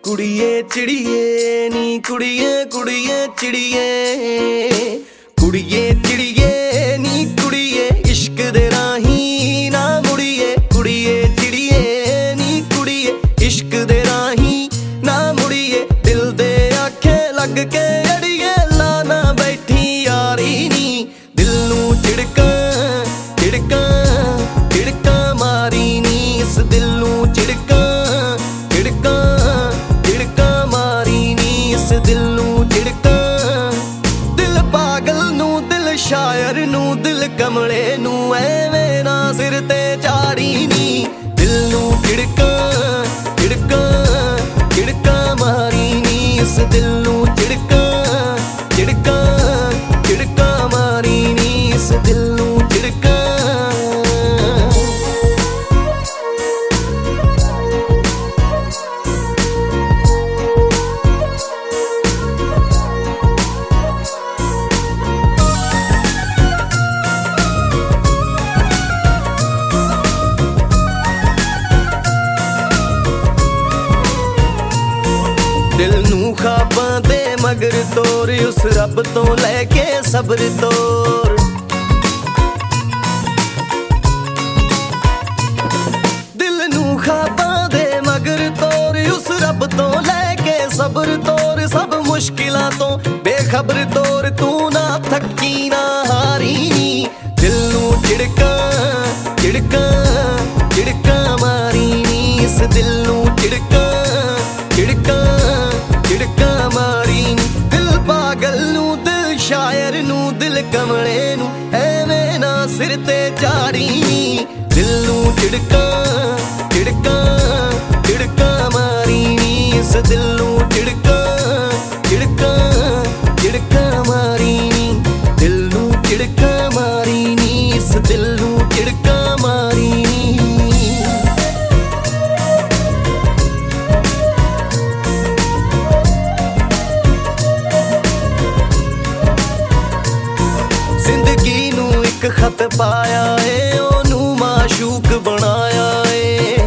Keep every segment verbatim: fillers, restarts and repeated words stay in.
कुड़िए चिड़िए नी कुड़िए कुड़िए चिड़िए कुड़िए चिड़िए नी कुड़िए इश्क दे राही ना मुड़िए कुड़िए चिड़िए नी कुड़िए इश्क दे राही ना मुड़िए दिल दे आखे लग के अड़िए लाना बैठी यारी नी दिल नू चिड़का चिड़का चिड़का मारी नी इस दिल नू चिड़का चिड़का चिड़का मारी नी इस दिल नू चिड़का दिल पागल नू दिल शायर नू दिल कमले नू एवें ना सिर ते चाड़ी नी दिल नू चिड़का चिड़का चिड़का मारी नी इस दिल नू चिड़का चिड़का चिड़का मारी नी इस दिल नू चिड़का दिल नू खाबां दे मगर तोर उस रब तो लैके सब्र तोर दिल नू खाबां दे मगर तोर उस रब तो लैके सब्र तोर सब मुश्किलां तो बेखबर तोर तू ना थकी ना हारी दिल नू चिड़का चिड़का चिड़का मारी नी इस दिल नू चिड़का चिड़का चिड़का मारी नी दिल पागल नू दिल शायर नू दिल कमले नू एवें ना सिर ते चाड़ी नी दिल नू चिड़का चिड़का चिड़का मारी नी इस दिल नू चिड़का चिड़का चिड़का मारी नी दिल नू चिड़का मारी नी इस दिल नू चिड़का मारी नी जिंदगी नू एक खत पाया है ओनू माशूक बनाया है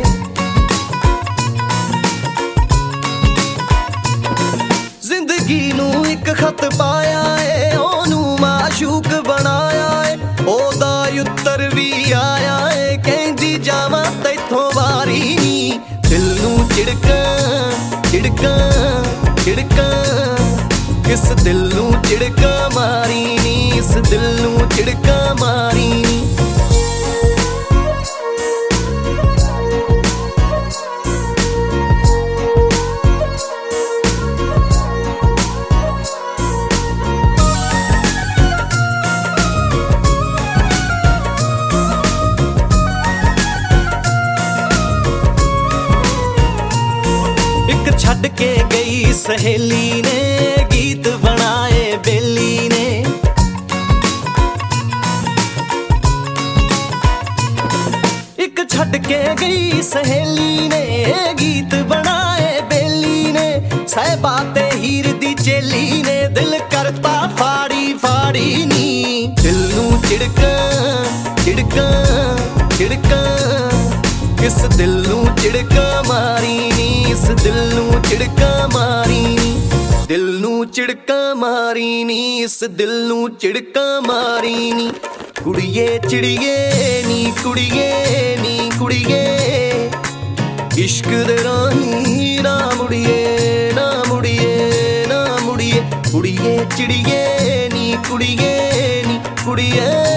जिंदगी नू एक खत पाया है ओनू माशूक बनाया है ओदा उत्तर भी आया है कहंदी जावां तैथों वारी नी दिल नू चिड़का चिड़का चिड़का इस दिल नू चिड़का मारी नी इस दिल नू चिड़का मारी नी एक छड़ के गई सहेली ने गीत बनाए बेली ने एक छड़ के गई सहेली ने गीत बनाए बेली ने साहिबा ते हीर दी चेली ने दिल करता फाड़ी फाड़ी नी दिल नू चिड़का चिड़का चिड़का इस दिल नू चिड़का मारी नी इस दिल नू चिड़का मारी नी दिल नू चिड़का मारी नी इस दिल नू चिड़का मारी नी कुड़िए चिड़िए नी कुड़िए नी कुड़िए इश्क दे राही ना मुड़िए ना मुड़िए ना मुड़िए कुड़िए चिड़िए नी कुड़िए नी कुड़िए